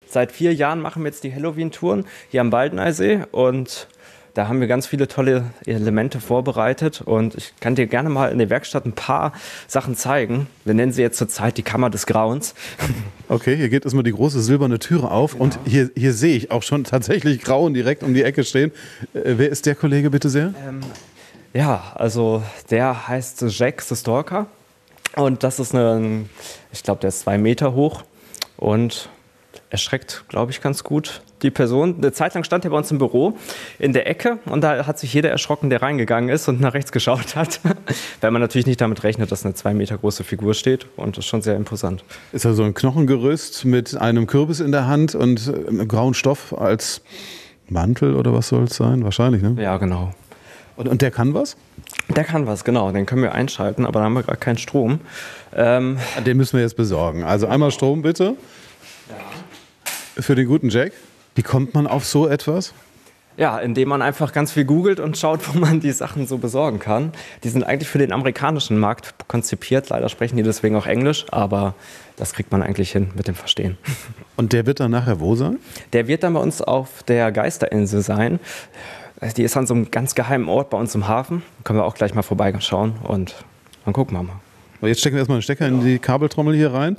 Seit 4 Jahren machen wir jetzt die Halloween-Touren hier am Baldeneysee und da haben wir ganz viele tolle Elemente vorbereitet und ich kann dir gerne mal in der Werkstatt ein paar Sachen zeigen. Wir nennen sie jetzt zurzeit die Kammer des Grauens. Okay, hier geht erstmal die große silberne Türe auf und hier sehe ich auch schon tatsächlich Grauen direkt um die Ecke stehen. Wer ist der Kollege, bitte sehr? Also der heißt Jack the Stalker und das ist ich glaube, der ist 2 Meter hoch und erschreckt, glaube ich, ganz gut die Person. Eine Zeit lang stand er bei uns im Büro in der Ecke und da hat sich jeder erschrocken, der reingegangen ist und nach rechts geschaut hat, weil man natürlich nicht damit rechnet, dass eine 2 Meter große Figur steht und das ist schon sehr imposant. Ist also ein Knochengerüst mit einem Kürbis in der Hand und einem grauen Stoff als Mantel oder was soll es sein? Wahrscheinlich, ne? Ja, genau. Und der kann was? Der kann was, genau. Den können wir einschalten, aber da haben wir gerade keinen Strom. Den müssen wir jetzt besorgen. Also einmal Strom bitte. Für den guten Jack. Wie kommt man auf so etwas? Ja, indem man einfach ganz viel googelt und schaut, wo man die Sachen so besorgen kann. Die sind eigentlich für den amerikanischen Markt konzipiert. Leider sprechen die deswegen auch Englisch, aber das kriegt man eigentlich hin mit dem Verstehen. Und der wird dann nachher wo sein? Der wird dann bei uns auf der Geisterinsel sein. Die ist an so einem ganz geheimen Ort bei uns im Hafen. Da können wir auch gleich mal vorbeischauen und dann gucken wir mal. Jetzt stecken wir erstmal einen Stecker in die Kabeltrommel hier rein.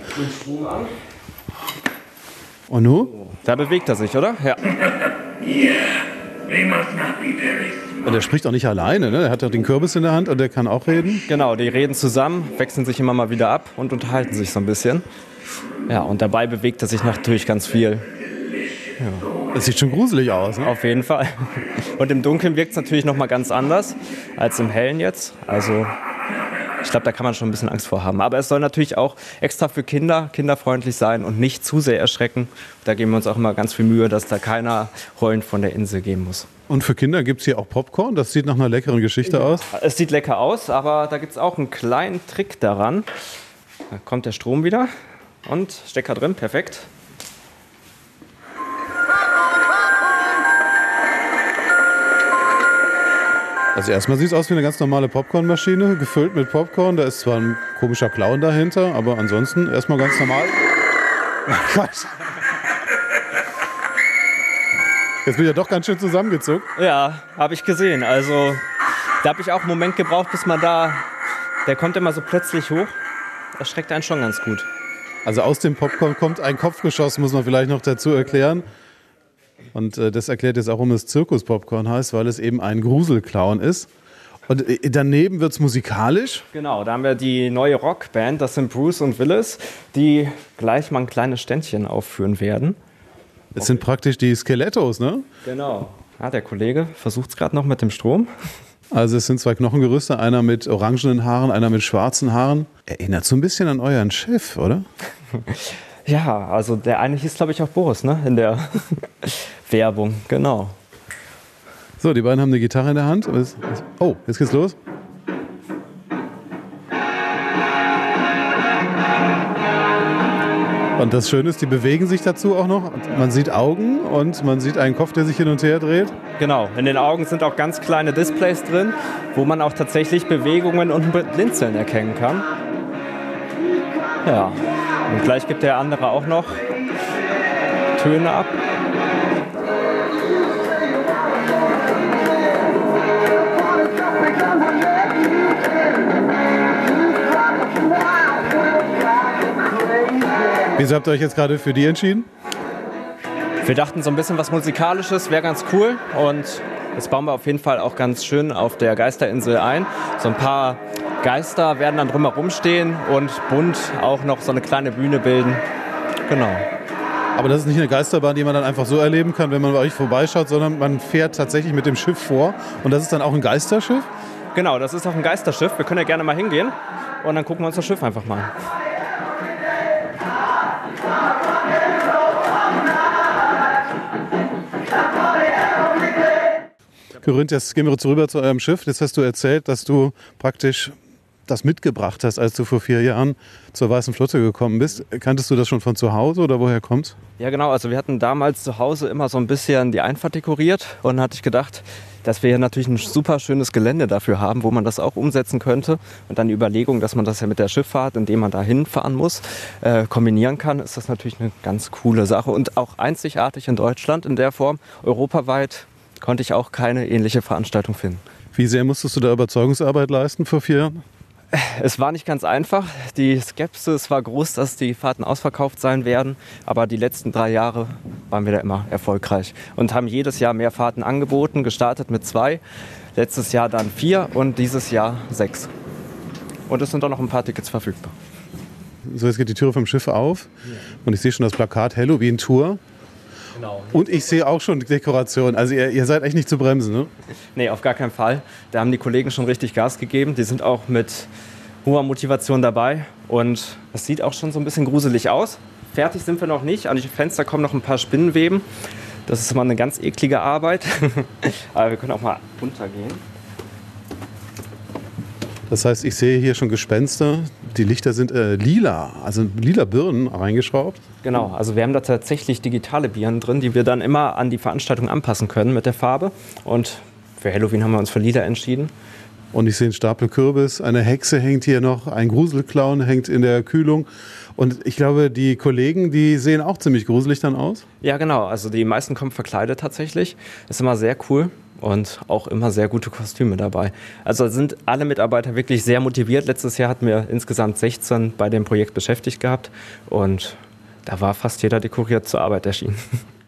Und nun? Da bewegt er sich, oder? Ja. Und der spricht auch nicht alleine, ne? Er hat ja den Kürbis in der Hand und der kann auch reden. Genau, die reden zusammen, wechseln sich immer mal wieder ab und unterhalten sich so ein bisschen. Ja, und dabei bewegt er sich natürlich ganz viel. Ja. Das sieht schon gruselig aus, ne? Auf jeden Fall. Und im Dunkeln wirkt es natürlich noch mal ganz anders als im Hellen jetzt. Also ich glaube, da kann man schon ein bisschen Angst vor haben. Aber es soll natürlich auch extra für Kinder kinderfreundlich sein und nicht zu sehr erschrecken. Da geben wir uns auch immer ganz viel Mühe, dass da keiner heulend von der Insel gehen muss. Und für Kinder gibt es hier auch Popcorn? Das sieht nach einer leckeren Geschichte aus. Es sieht lecker aus, aber da gibt es auch einen kleinen Trick daran. Da kommt der Strom wieder und Stecker drin, perfekt. Also erstmal sieht es aus wie eine ganz normale Popcornmaschine, gefüllt mit Popcorn. Da ist zwar ein komischer Clown dahinter, aber ansonsten erstmal ganz normal. Quatsch. Jetzt bin ich ja doch ganz schön zusammengezuckt. Ja, habe ich gesehen. Also da habe ich auch einen Moment gebraucht, bis man der kommt immer so plötzlich hoch. Das schreckt einen schon ganz gut. Also aus dem Popcorn kommt ein Kopfgeschoss, muss man vielleicht noch dazu erklären. Und das erklärt jetzt auch, warum es Zirkus-Popcorn heißt, weil es eben ein Gruselclown ist. Und daneben wird es musikalisch. Genau, da haben wir die neue Rockband, das sind Bruce und Willis, die gleich mal ein kleines Ständchen aufführen werden. Das sind praktisch die Skelettos, ne? Genau. Ja, der Kollege versucht es gerade noch mit dem Strom. Also es sind 2 Knochengerüste, einer mit orangenen Haaren, einer mit schwarzen Haaren. Erinnert so ein bisschen an euren Chef, oder? Ja, also der eine hieß, glaube ich, auch Boris, ne? In der Werbung, genau. So, die beiden haben eine Gitarre in der Hand. Oh, jetzt geht's los. Und das Schöne ist, die bewegen sich dazu auch noch. Man sieht Augen und man sieht einen Kopf, der sich hin und her dreht. Genau, in den Augen sind auch ganz kleine Displays drin, wo man auch tatsächlich Bewegungen und Blinzeln erkennen kann. Ja, und gleich gibt der andere auch noch Töne ab. Wieso habt ihr euch jetzt gerade für die entschieden? Wir dachten, so ein bisschen was Musikalisches wäre ganz cool und das bauen wir auf jeden Fall auch ganz schön auf der Geisterinsel ein. So ein paar Geister werden dann drumherum stehen und bunt auch noch so eine kleine Bühne bilden. Genau. Aber das ist nicht eine Geisterbahn, die man dann einfach so erleben kann, wenn man bei euch vorbeischaut, sondern man fährt tatsächlich mit dem Schiff vor. Und das ist dann auch ein Geisterschiff? Genau, das ist auch ein Geisterschiff. Wir können ja gerne mal hingehen und dann gucken wir uns das Schiff einfach mal an. Corinth, jetzt gehen wir rüber zu eurem Schiff. Jetzt hast du erzählt, dass du praktisch das mitgebracht hast, als du vor 4 Jahren zur Weißen Flotte gekommen bist. Kanntest du das schon von zu Hause oder woher kommt's? Ja, genau. Also wir hatten damals zu Hause immer so ein bisschen die Einfahrt dekoriert und dann hatte ich gedacht, dass wir hier natürlich ein super schönes Gelände dafür haben, wo man das auch umsetzen könnte. Und dann die Überlegung, dass man das ja mit der Schifffahrt, indem man da hinfahren muss, kombinieren kann, ist das natürlich eine ganz coole Sache und auch einzigartig in Deutschland in der Form. Europaweit konnte ich auch keine ähnliche Veranstaltung finden. Wie sehr musstest du da Überzeugungsarbeit leisten vor 4 Jahren? Es war nicht ganz einfach. Die Skepsis war groß, dass die Fahrten ausverkauft sein werden. Aber die letzten 3 Jahre waren wir da immer erfolgreich und haben jedes Jahr mehr Fahrten angeboten. Gestartet mit 2, letztes Jahr dann 4 und dieses Jahr 6. Und es sind auch noch ein paar Tickets verfügbar. So, jetzt geht die Tür vom Schiff auf und ich sehe schon das Plakat Halloween Tour. Genau. Und ich sehe auch schon Dekoration. Also ihr seid echt nicht zu bremsen, ne? Nee, auf gar keinen Fall. Da haben die Kollegen schon richtig Gas gegeben. Die sind auch mit hoher Motivation dabei. Und es sieht auch schon so ein bisschen gruselig aus. Fertig sind wir noch nicht. An die Fenster kommen noch ein paar Spinnenweben. Das ist immer eine ganz eklige Arbeit. Aber wir können auch mal runtergehen. Das heißt, ich sehe hier schon Gespenster. Die Lichter sind lila, also lila Birnen reingeschraubt. Genau, also wir haben da tatsächlich digitale Birnen drin, die wir dann immer an die Veranstaltung anpassen können mit der Farbe. Und für Halloween haben wir uns für lila entschieden. Und ich sehe einen Stapel Kürbis, eine Hexe hängt hier noch, ein Gruselclown hängt in der Kühlung. Und ich glaube, die Kollegen, die sehen auch ziemlich gruselig dann aus. Ja, genau, also die meisten kommen verkleidet tatsächlich. Ist immer sehr cool. Und auch immer sehr gute Kostüme dabei. Also sind alle Mitarbeiter wirklich sehr motiviert. Letztes Jahr hatten wir insgesamt 16 bei dem Projekt beschäftigt gehabt. Und da war fast jeder dekoriert zur Arbeit erschienen.